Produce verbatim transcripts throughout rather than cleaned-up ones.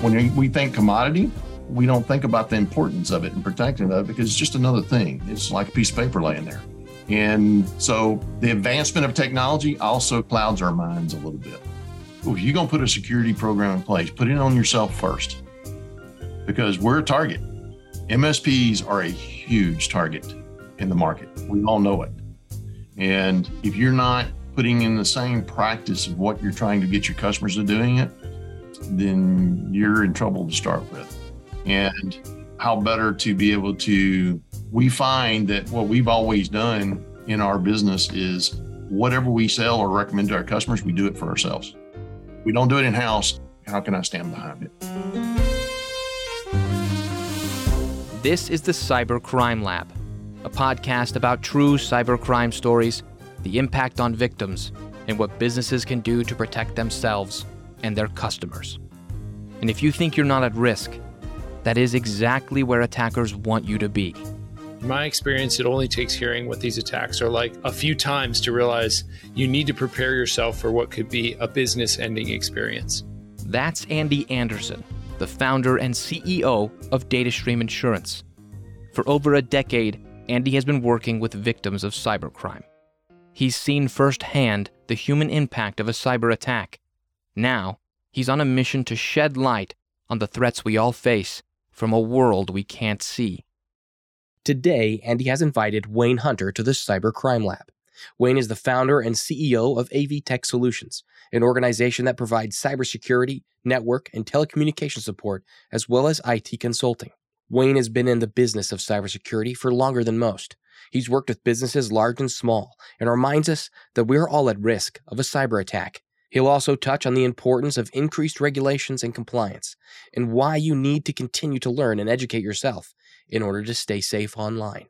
When we think commodity, we don't think about the importance of it and protecting it because it's just another thing. It's like a piece of paper laying there. And so the advancement of technology also clouds our minds a little bit. If you're going to put a security program in place, put it on yourself first, because we're a target. M S Ps are a huge target in the market. We all know it. And if you're not putting in the same practice of what you're trying to get your customers to doing it, then you're in trouble to start with. And how better to be able to, we find that what we've always done in our business is whatever we sell or recommend to our customers, we do it for ourselves. We don't do it in-house. How can I stand behind it? This is the Cyber Crime Lab, a podcast about true cyber crime stories, the impact on victims, and what businesses can do to protect themselves and their customers. And if you think you're not at risk, that is exactly where attackers want you to be. In my experience, it only takes hearing what these attacks are like a few times to realize you need to prepare yourself for what could be a business-ending experience. That's Andy Anderson, the founder and C E O of DataStream Insurance. For over a decade, Andy has been working with victims of cybercrime. He's seen firsthand the human impact of a cyber attack. Now, he's on a mission to shed light on the threats we all face from a world we can't see. Today, Andy has invited Wayne Hunter to the Cyber Crime Lab. Wayne is the founder and C E O of A V Tech Solutions, an organization that provides cybersecurity, network, and telecommunication support, as well as I T consulting. Wayne has been in the business of cybersecurity for longer than most. He's worked with businesses large and small and reminds us that we're all at risk of a cyber attack. He'll also touch on the importance of increased regulations and compliance, and why you need to continue to learn and educate yourself in order to stay safe online.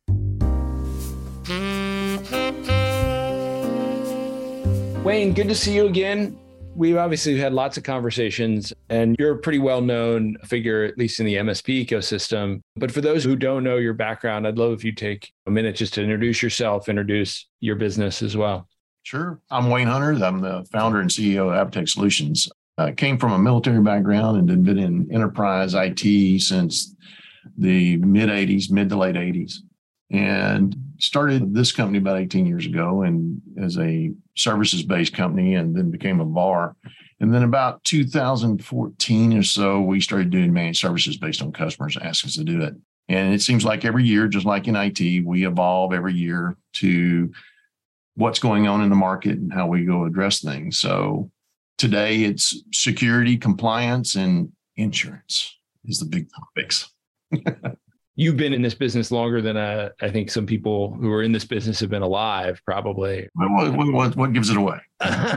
Wayne, good to see you again. We've obviously had lots of conversations, and you're a pretty well-known figure, at least in the M S P ecosystem. But for those who don't know your background, I'd love if you take a minute just to introduce yourself, introduce your business as well. Sure. I'm Wayne Hunter. I'm the founder and C E O of A V Tech Solutions. I came from a military background and had been in enterprise I T since the mid eighties, mid to late eighties, and started this company about eighteen years ago and as a services-based company, and then became a V A R. And then about two thousand fourteen or so, we started doing managed services based on customers asking us to do it. And it seems like every year, just like in I T, we evolve every year to what's going on in the market and how we go address things. So today it's security, compliance, and insurance is the big topics. You've been in this business longer than uh, I think some people who are in this business have been alive, probably. What, what, what gives it away?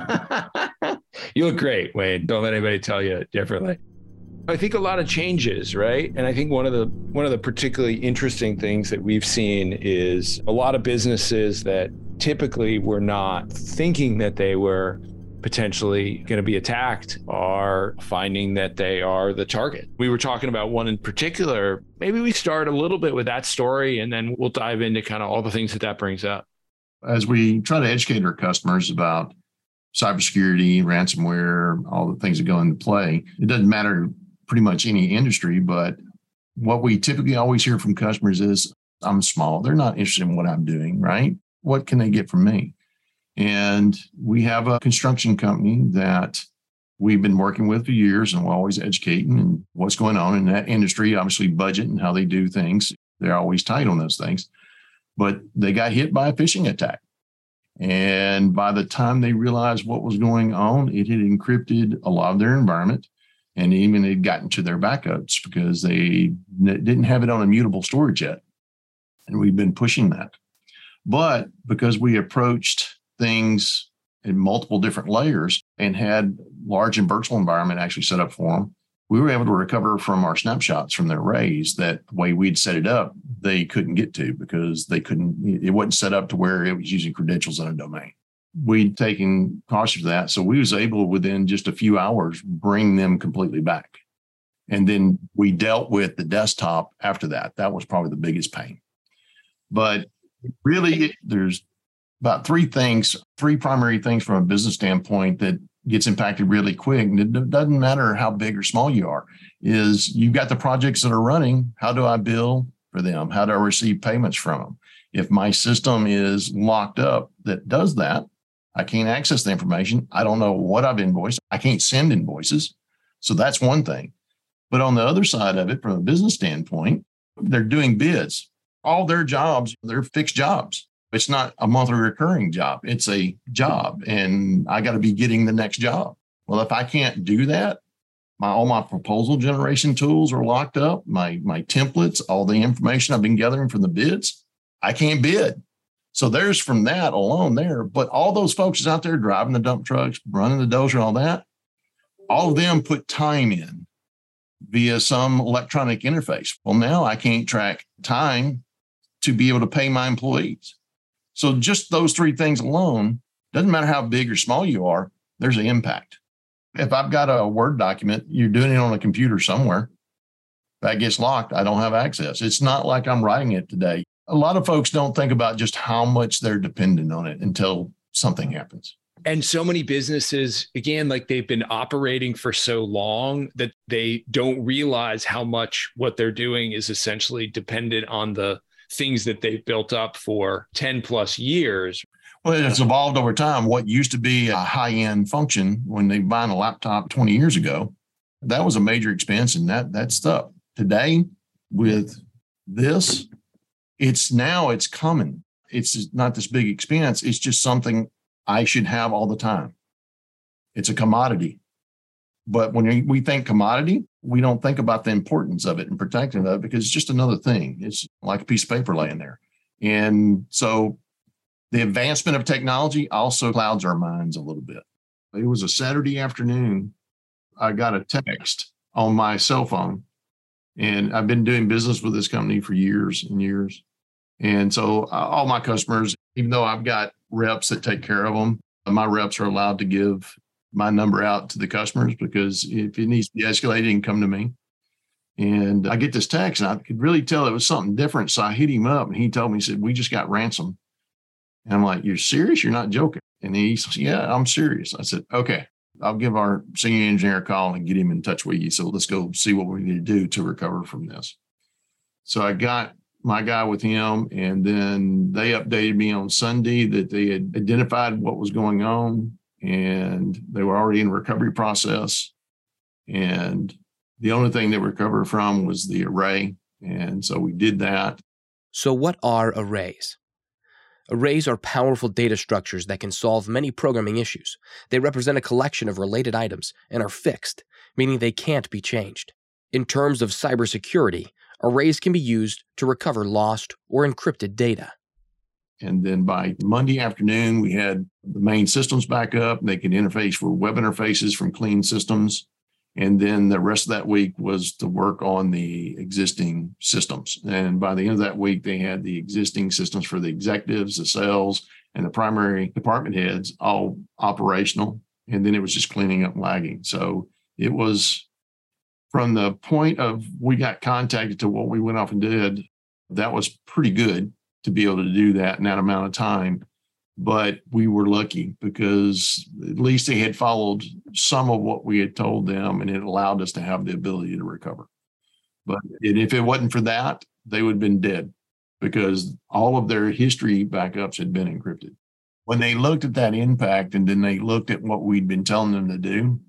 You look great, Wayne. Don't let anybody tell you differently. I think a lot of changes, right? And I think one of the one of the particularly interesting things that we've seen is a lot of businesses that typically were not thinking that they were potentially going to be attacked are finding that they are the target. We were talking about one in particular. Maybe we start a little bit with that story, and then we'll dive into kind of all the things that that brings up. As we try to educate our customers about cybersecurity, ransomware, all the things that go into play, it doesn't matter pretty much any industry, but what we typically always hear from customers is, I'm small. They're not interested in what I'm doing, right? What can they get from me? And we have a construction company that we've been working with for years, and we're always educating and what's going on in that industry, obviously budget and how they do things. They're always tight on those things. But they got hit by a phishing attack. And by the time they realized what was going on, it had encrypted a lot of their environment, and even had gotten to their backups because they didn't have it on immutable storage yet. And we've been pushing that. But because we approached things in multiple different layers and had large and virtual environment actually set up for them, we were able to recover from our snapshots from their arrays that the way we'd set it up, they couldn't get to because they couldn't, it wasn't set up to where it was using credentials in a domain. We'd taken caution for that. So we was able within just a few hours, bring them completely back. And then we dealt with the desktop after that. That was probably the biggest pain. But really, there's about three things, three primary things from a business standpoint that gets impacted really quick. And it doesn't matter how big or small you are, is you've got the projects that are running. How do I bill for them? How do I receive payments from them? If my system is locked up that does that, I can't access the information. I don't know what I've invoiced. I can't send invoices. So that's one thing. But on the other side of it, from a business standpoint, they're doing bids. All their jobs, they're fixed jobs. It's not a monthly recurring job. It's a job, and I got to be getting the next job. Well, if I can't do that, my all my proposal generation tools are locked up. My my templates, all the information I've been gathering from the bids, I can't bid. So there's from that alone there. But all those folks out there driving the dump trucks, running the dozer, all that, all of them put time in via some electronic interface. Well, now I can't track time to be able to pay my employees. So just those three things alone, doesn't matter how big or small you are, there's an impact. If I've got a Word document, you're doing it on a computer somewhere, that gets locked, I don't have access. It's not like I'm writing it today. A lot of folks don't think about just how much they're dependent on it until something happens. And so many businesses, again, like they've been operating for so long that they don't realize how much what they're doing is essentially dependent on the things that they've built up for ten plus years. Well, it's evolved over time. What used to be a high-end function when they bought a laptop twenty years ago, that was a major expense, and that that stuff. Today, with this, it's now it's common. It's not this big expense. It's just something I should have all the time. It's a commodity. But when we think commodity, we don't think about the importance of it and protecting it because it's just another thing. It's like a piece of paper laying there. And so the advancement of technology also clouds our minds a little bit. It was a Saturday afternoon. I got a text on my cell phone, and I've been doing business with this company for years and years. And so uh, all my customers, even though I've got reps that take care of them, my reps are allowed to give my number out to the customers because if it needs to be escalated, it can come to me. And I get this text, and I could really tell it was something different. So I hit him up, and he told me, he said, "We just got ransom." And I'm like, "You're serious? You're not joking?" And he said, "Yeah, I'm serious." I said, "Okay, I'll give our senior engineer a call and get him in touch with you. So let's go see what we need to do to recover from this." So I got my guy with him, and then they updated me on Sunday that they had identified what was going on, and they were already in the recovery process. And the only thing they recovered from was the array. And so we did that. So what are arrays? Arrays are powerful data structures that can solve many programming issues. They represent a collection of related items and are fixed, meaning they can't be changed. In terms of cybersecurity, arrays can be used to recover lost or encrypted data. And then by Monday afternoon, we had the main systems back up. They could interface for web interfaces from clean systems. And then the rest of that week was to work on the existing systems. And by the end of that week, they had the existing systems for the executives, the sales, and the primary department heads all operational. And then it was just cleaning up lagging. So it was from the point of we got contacted to what we went off and did, that was pretty good to be able to do that in that amount of time. But we were lucky because at least they had followed some of what we had told them, and it allowed us to have the ability to recover. But if it wasn't for that, they would have been dead because all of their history backups had been encrypted. When they looked at that impact and then they looked at what we'd been telling them to do,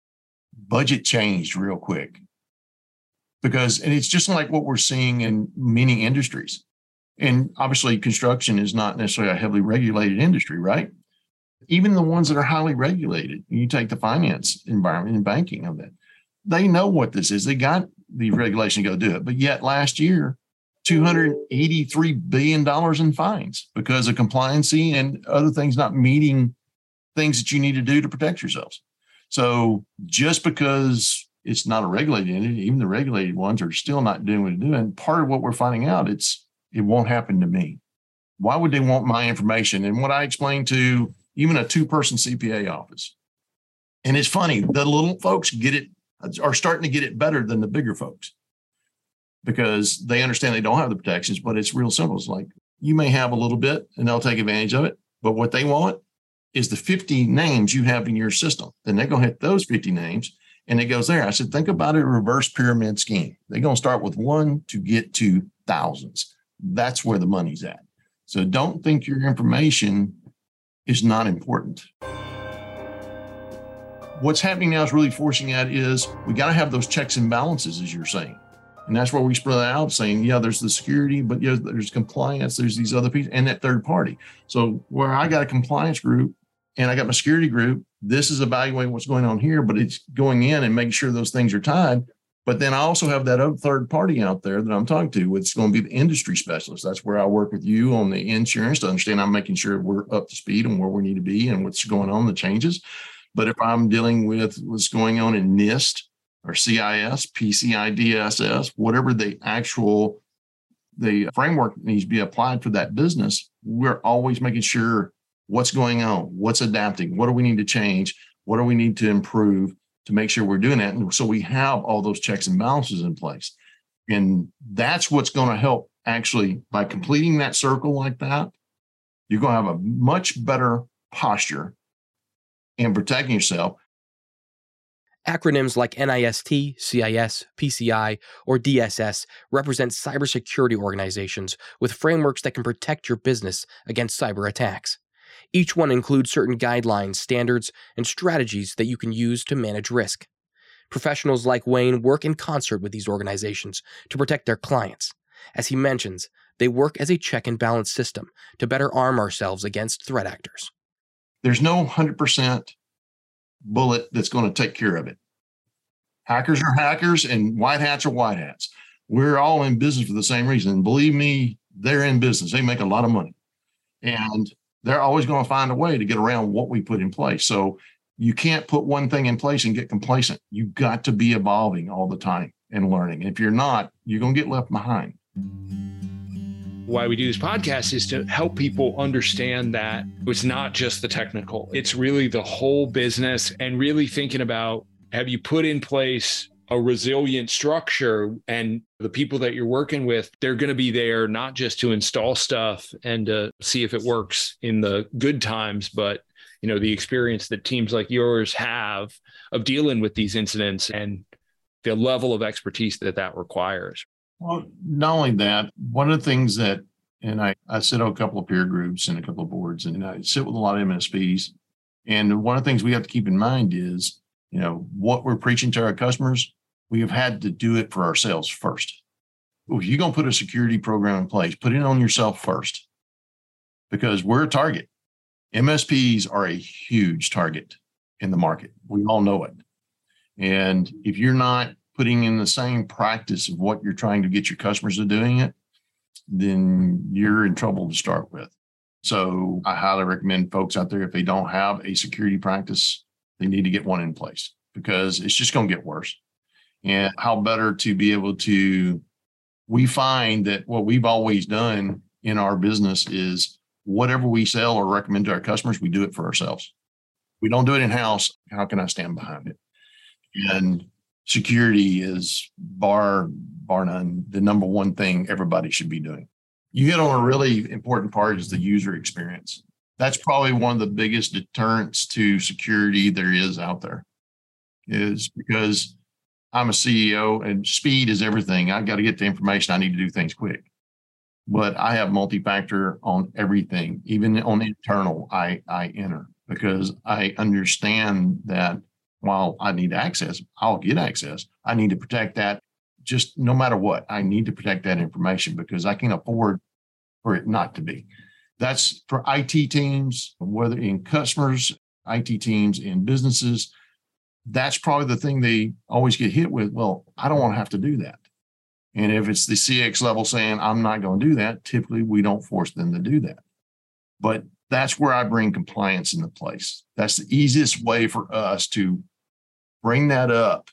budget changed real quick. Because, and it's just like what we're seeing in many industries. And obviously, construction is not necessarily a heavily regulated industry, right? Even the ones that are highly regulated, you take the finance environment and banking of that, they know what this is. They got the regulation to go do it. But yet last year, two hundred eighty-three billion dollars in fines because of compliancy and other things not meeting things that you need to do to protect yourselves. So just because it's not a regulated entity, even the regulated ones are still not doing what they're doing. Part of what we're finding out, it's it won't happen to me. Why would they want my information? And what I explained to even a two-person C P A office. And it's funny, the little folks get it, are starting to get it better than the bigger folks because they understand they don't have the protections, but it's real simple. It's like you may have a little bit and they'll take advantage of it. But what they want is the fifty names you have in your system. Then they're going to hit those fifty names and it goes there. I said, think about a reverse pyramid scheme. They're going to start with one to get to thousands. That's where the money's at. So don't think your information is not important. What's happening now is really forcing that is we got to have those checks and balances, as you're saying. And that's where we spread out saying, yeah, there's the security, but yeah, there's compliance, there's these other pieces, and that third party. So where I got a compliance group and I got my security group, this is evaluating what's going on here, but it's going in and making sure those things are tied. But then I also have that other third party out there that I'm talking to. It's going to be the industry specialist. That's where I work with you on the insurance to understand I'm making sure we're up to speed on where we need to be and what's going on, the changes. But if I'm dealing with what's going on in NIST or C I S, P C I D S S, whatever the actual the framework needs to be applied for that business, we're always making sure what's going on, what's adapting, what do we need to change, what do we need to improve to make sure we're doing that. And so we have all those checks and balances in place. And that's what's going to help actually by completing that circle like that, you're going to have a much better posture and protecting yourself. Acronyms like NIST, C I S, P C I, or D S S represent cybersecurity organizations with frameworks that can protect your business against cyber attacks. Each one includes certain guidelines, standards, and strategies that you can use to manage risk. Professionals like Wayne work in concert with these organizations to protect their clients. As he mentions, they work as a check and balance system to better arm ourselves against threat actors. There's no one hundred percent bullet that's going to take care of it. Hackers are hackers and white hats are white hats. We're all in business for the same reason. And believe me, they're in business. They make a lot of money. And they're always going to find a way to get around what we put in place. So you can't put one thing in place and get complacent. You've got to be evolving all the time and learning. If you're not, you're going to get left behind. Why we do this podcast is to help people understand that it's not just the technical. It's really the whole business and really thinking about, have you put in place a resilient structure, and the people that you're working with, they're going to be there not just to install stuff and to see if it works in the good times, but you know, the experience that teams like yours have of dealing with these incidents and the level of expertise that that requires. Well, not only that, one of the things that, and I, I sit on a couple of peer groups and a couple of boards, and I sit with a lot of M S Ps. And one of the things we have to keep in mind is, you know, what we're preaching to our customers, we have had to do it for ourselves first. If you're going to put a security program in place, put it on yourself first, because we're a target. M S Ps are a huge target in the market. We all know it. And if you're not putting in the same practice of what you're trying to get your customers to doing it, then you're in trouble to start with. So I highly recommend folks out there, if they don't have a security practice, they need to get one in place, because it's just going to get worse. And how better to be able to, we find that what we've always done in our business is whatever we sell or recommend to our customers, we do it for ourselves. We don't do it in-house. How can I stand behind it? And security is bar, bar none, the number one thing everybody should be doing. You hit on a really important part, is the user experience. That's probably one of the biggest deterrents to security there is out there, is because I'm a C E O and speed is everything. I got to get the information. I need to do things quick. But I have multi-factor on everything, even on internal I, I enter, because I understand that while I need access, I'll get access. I need to protect that just no matter what. I need to protect that information because I can't afford for it not to be. That's for I T teams, whether in customers, I T teams, in businesses. That's probably the thing they always get hit with. Well, I don't want to have to do that. And if it's the C X level saying, I'm not going to do that, typically we don't force them to do that. But that's where I bring compliance into place. That's the easiest way for us to bring that up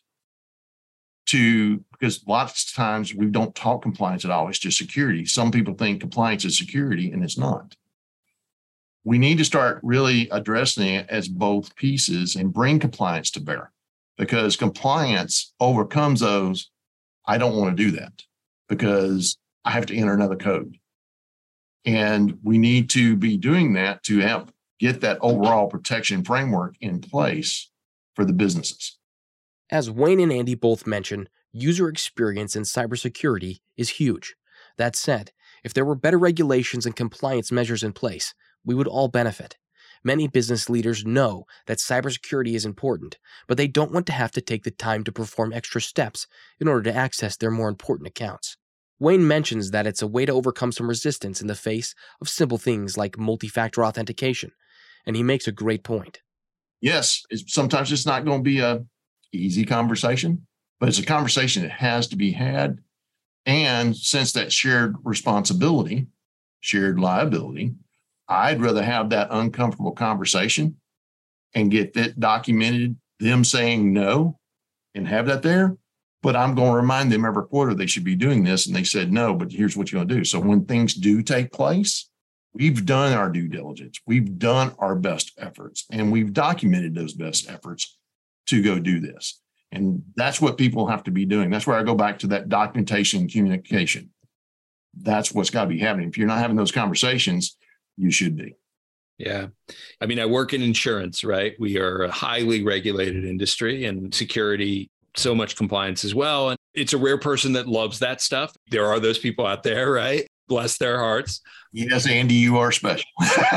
to, because lots of times we don't talk compliance at all. It's just security. Some people think compliance is security, and it's not. We need to start really addressing it as both pieces and bring compliance to bear, because compliance overcomes those. I don't want to do that because I have to enter another code. And we need to be doing that to have get that overall protection framework in place for the businesses. As Wayne and Andy both mentioned, user experience in cybersecurity is huge. That said, if there were better regulations and compliance measures in place, we would all benefit. Many business leaders know that cybersecurity is important, but they don't want to have to take the time to perform extra steps in order to access their more important accounts. Wayne mentions that it's a way to overcome some resistance in the face of simple things like multi-factor authentication, and he makes a great point. Yes, it's, sometimes it's not going to be a easy conversation, but it's a conversation that has to be had. And since that shared responsibility, shared liability, I'd rather have that uncomfortable conversation and get it documented, them saying no, and have that there. But I'm going to remind them every quarter they should be doing this. And they said no, but here's what you're going to do. So when things do take place, we've done our due diligence. We've done our best efforts, and we've documented those best efforts to go do this. And that's what people have to be doing. That's where I go back to that documentation and communication. That's what's got to be happening. If you're not having those conversations, you should be. Yeah. I mean, I work in insurance, right? We are a highly regulated industry, and security, so much compliance as well. And it's a rare person that loves that stuff. There are those people out there, right? Bless their hearts. Yes, Andy, you are special.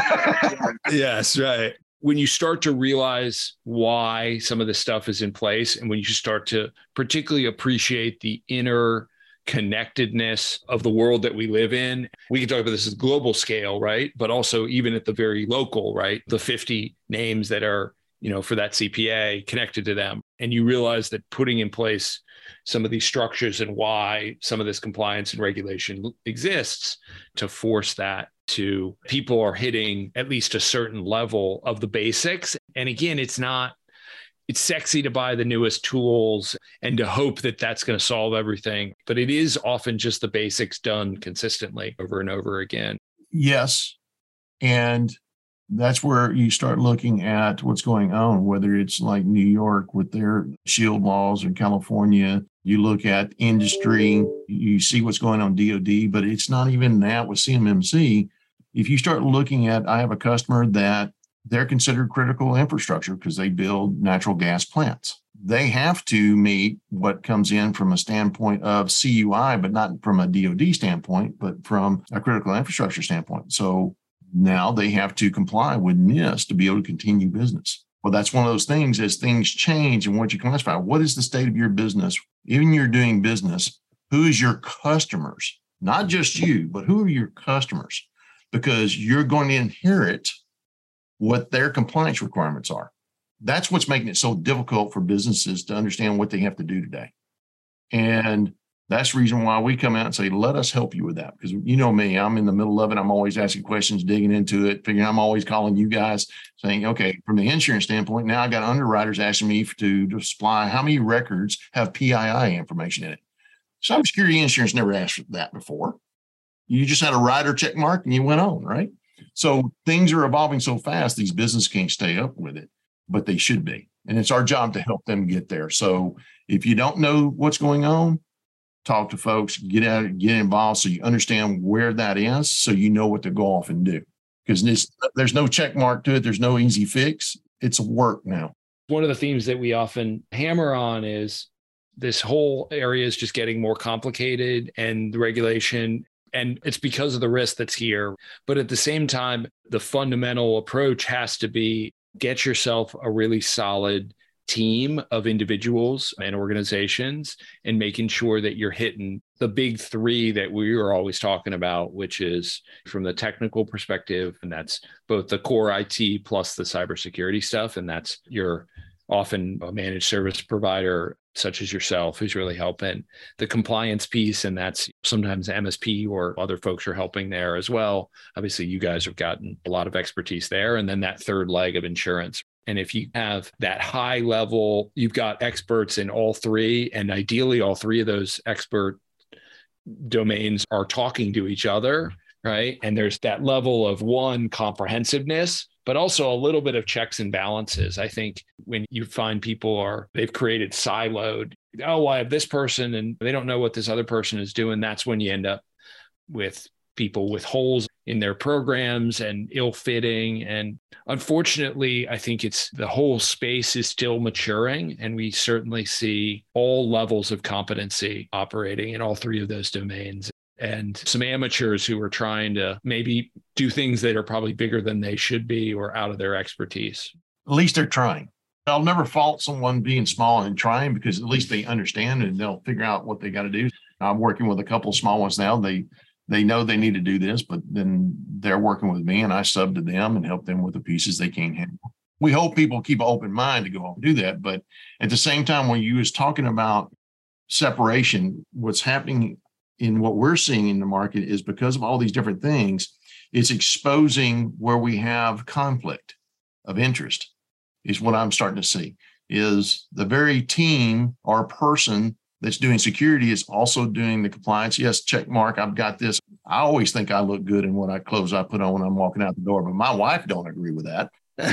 Yes, right. When you start to realize why some of this stuff is in place, and when you start to particularly appreciate the inner connectedness of the world that we live in, we can talk about this at global scale, right? But also even at the very local, right? The fifty names that are, you know, for that C P A connected to them. And you realize that putting in place some of these structures and why some of this compliance and regulation exists to force that to people are hitting at least a certain level of the basics. And again, it's not, it's sexy to buy the newest tools and to hope that that's going to solve everything, but it is often just the basics done consistently over and over again. Yes. And that's where you start looking at what's going on, whether it's like New York with their shield laws or California. You look at industry, you see what's going on D O D, but it's not even that with C M M C. If you start looking at, I have a customer that they're considered critical infrastructure because they build natural gas plants. They have to meet what comes in from a standpoint of C U I, but not from a D O D standpoint, but from a critical infrastructure standpoint. So now they have to comply with NIST to be able to continue business. Well, that's one of those things as things change and what you classify. What is the state of your business? Even you're doing business, who is your customers? Not just you, but who are your customers? Because you're going to inherit what their compliance requirements are. That's what's making it so difficult for businesses to understand what they have to do today. And that's the reason why we come out and say, let us help you with that. Because you know me, I'm in the middle of it. I'm always asking questions, digging into it, figuring I'm always calling you guys saying, okay, from the insurance standpoint, now I got underwriters asking me to, to supply how many records have P I I information in it. Cybersecurity insurance never asked for that before. You just had a rider check mark and you went on, right? So things are evolving so fast, these businesses can't stay up with it, but they should be. And it's our job to help them get there. So if you don't know what's going on, talk to folks, get out, get involved so you understand where that is, so you know what to go off and do. Because there's no check mark to it. There's no easy fix. It's work now. One of the themes that we often hammer on is this whole area is just getting more complicated, and the regulation, and it's because of the risk that's here. But at the same time, the fundamental approach has to be get yourself a really solid team of individuals and organizations and making sure that you're hitting the big three that we are always talking about, which is from the technical perspective, and that's both the core I T plus the cybersecurity stuff. And that's your often a managed service provider such as yourself who's really helping the compliance piece. And that's sometimes M S P or other folks are helping there as well. Obviously, you guys have gotten a lot of expertise there. And then that third leg of insurance. And if you have that high level, you've got experts in all three, and ideally all three of those expert domains are talking to each other, right? And there's that level of one, comprehensiveness, but also a little bit of checks and balances. I think when you find people are, they've created siloed, oh, well, I have this person and they don't know what this other person is doing, that's when you end up with people with holes in their programs and ill-fitting. And unfortunately, I think it's the whole space is still maturing, and we certainly see all levels of competency operating in all three of those domains. And some amateurs who are trying to maybe do things that are probably bigger than they should be or out of their expertise. At least they're trying. I'll never fault someone being small and trying, because at least they understand and they'll figure out what they got to do. I'm working with a couple of small ones now. They they know they need to do this, but then they're working with me and I sub to them and help them with the pieces they can't handle. We hope people keep an open mind to go and do that. But at the same time, when you was talking about separation, what's happening in what we're seeing in the market is because of all these different things, it's exposing where we have conflict of interest. Is what I'm starting to see, is the very team or person that's doing security is also doing the compliance. Yes, check mark, I've got this. I always think I look good in what I clothes I put on when I'm walking out the door, but my wife don't agree with that.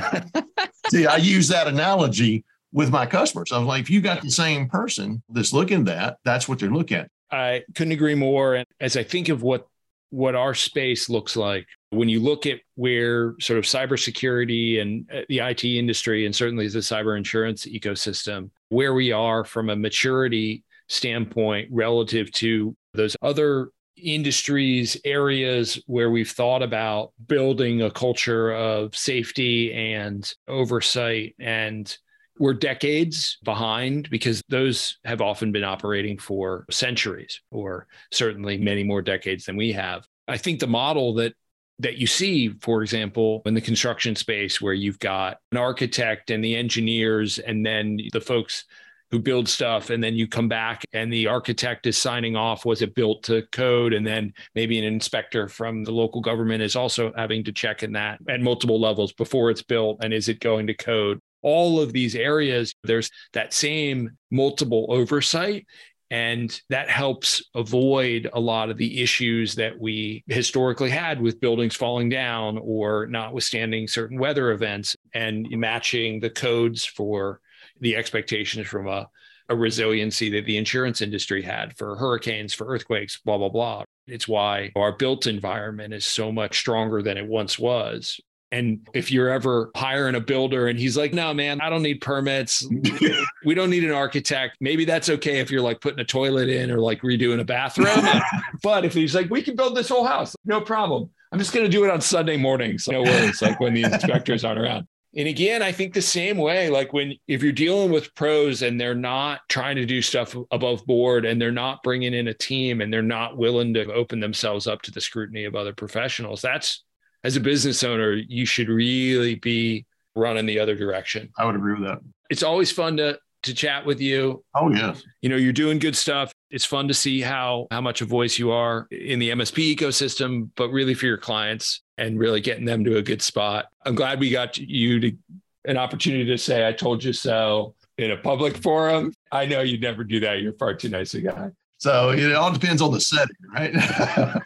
See, I use that analogy with my customers. I was like, if you got the same person that's looking at that, that's what they're looking at. I couldn't agree more. And as I think of what what our space looks like, when you look at where sort of cybersecurity and the I T industry, and certainly the cyber insurance ecosystem, where we are from a maturity standpoint relative to those other industries, areas where we've thought about building a culture of safety and oversight, and we're decades behind because those have often been operating for centuries, or certainly many more decades than we have. I think the model that that you see, for example, in the construction space, where you've got an architect and the engineers and then the folks who build stuff, and then you come back and the architect is signing off, was it built to code? And then maybe an inspector from the local government is also having to check in that at multiple levels before it's built. And is it going to code? All of these areas, there's that same multiple oversight. And that helps avoid a lot of the issues that we historically had with buildings falling down or notwithstanding certain weather events, and matching the codes for the expectations from a, a resiliency that the insurance industry had for hurricanes, for earthquakes, blah, blah, blah. It's why our built environment is so much stronger than it once was. And if you're ever hiring a builder and he's like, no, man, I don't need permits. We don't need an architect. Maybe that's okay if you're like putting a toilet in or like redoing a bathroom. But if he's like, we can build this whole house, no problem. I'm just going to do it on Sunday mornings. No worries. Like when the inspectors aren't around. And again, I think the same way, like when, if you're dealing with pros and they're not trying to do stuff above board and they're not bringing in a team and they're not willing to open themselves up to the scrutiny of other professionals, that's, as a business owner, you should really be running the other direction. I would agree with that. It's always fun to to chat with you. Oh, yes. You know, you're doing good stuff. It's fun to see how how much a voice you are in the M S P ecosystem, but really for your clients and really getting them to a good spot. I'm glad we got you to an opportunity to say, I told you so in a public forum. I know you'd never do that. You're far too nice a guy. So it all depends on the setting, right?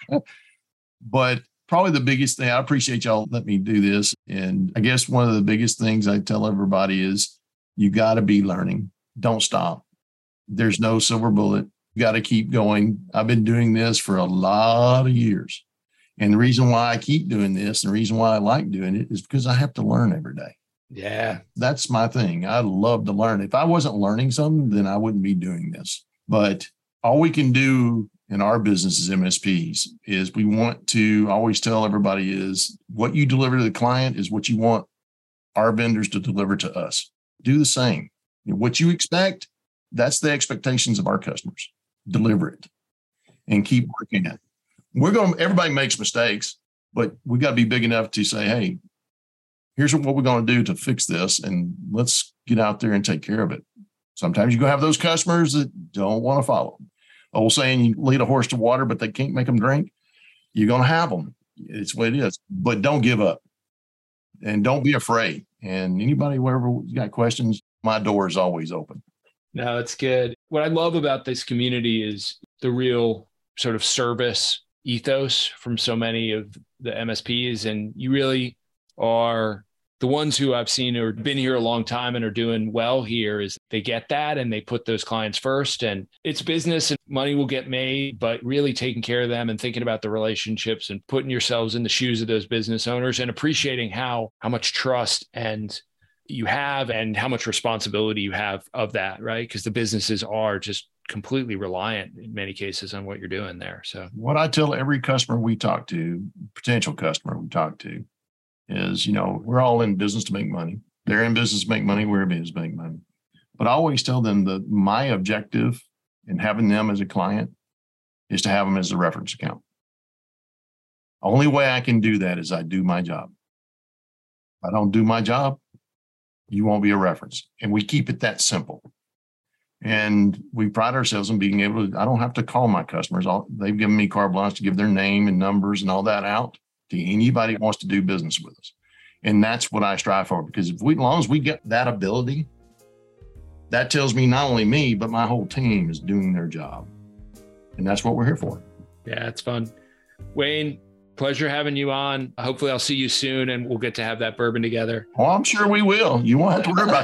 But probably the biggest thing, I appreciate y'all letting me do this. And I guess one of the biggest things I tell everybody is you got to be learning. Don't stop. There's no silver bullet. You got to keep going. I've been doing this for a lot of years. And the reason why I keep doing this, and the reason why I like doing it, is because I have to learn every day. Yeah. That's my thing. I love to learn. If I wasn't learning something, then I wouldn't be doing this. But all we can do in our business as M S Ps is we want to always tell everybody is what you deliver to the client is what you want our vendors to deliver to us. Do the same. What you expect, that's the expectations of our customers. Deliver it and keep working it. We're going to, everybody makes mistakes, but we got to be big enough to say, hey, here's what we're going to do to fix this, and let's get out there and take care of it. Sometimes you're going to have those customers that don't want to follow. Old saying, you lead a horse to water, but they can't make them drink. You're going to have them. It's what it is. But don't give up. And don't be afraid. And anybody, wherever you got questions, my door is always open. No, it's good. What I love about this community is the real sort of service ethos from so many of the M S Ps. And you really are the ones who I've seen who have been here a long time and are doing well here is they get that and they put those clients first, and it's business and money will get made, but really taking care of them and thinking about the relationships and putting yourselves in the shoes of those business owners and appreciating how, how much trust and you have and how much responsibility you have of that, right? Because the businesses are just completely reliant in many cases on what you're doing there. So what I tell every customer we talk to, potential customer we talk to, is, you know, we're all in business to make money. They're in business to make money. We're in business to make money. But I always tell them that my objective in having them as a client is to have them as a reference account. Only way I can do that is I do my job. If I don't do my job, you won't be a reference. And we keep it that simple. And we pride ourselves in being able to, I don't have to call my customers. I'll, they've given me carte blanche to give their name and numbers and all that out to anybody who wants to do business with us. And that's what I strive for, because if we, as long as we get that ability, that tells me not only me, but my whole team is doing their job. And that's what we're here for. Yeah, it's fun. Wayne, pleasure having you on. Hopefully I'll see you soon and we'll get to have that bourbon together. Oh, I'm sure we will. You won't have to worry about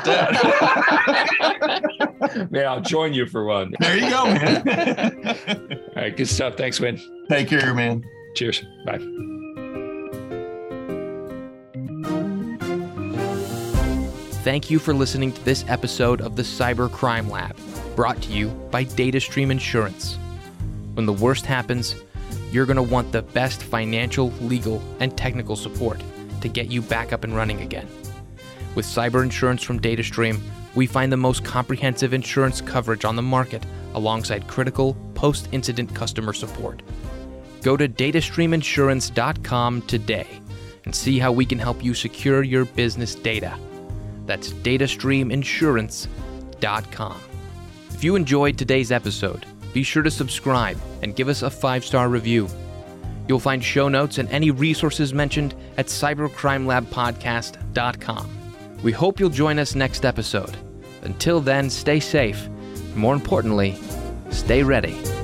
that. Man, I'll join you for one. There you go, man. All right, good stuff. Thanks, Wayne. Take care, man. Cheers. Bye. Thank you for listening to this episode of the Cyber Crime Lab, brought to you by DataStream Insurance. When the worst happens, you're going to want the best financial, legal, and technical support to get you back up and running again. With cyber insurance from DataStream, we find the most comprehensive insurance coverage on the market alongside critical post-incident customer support. Go to data stream insurance dot com today and see how we can help you secure your business data. That's data stream insurance dot com. If you enjoyed today's episode, be sure to subscribe and give us a five-star review. You'll find show notes and any resources mentioned at cyber crime lab podcast dot com. We hope you'll join us next episode. Until then, stay safe. More importantly, stay ready.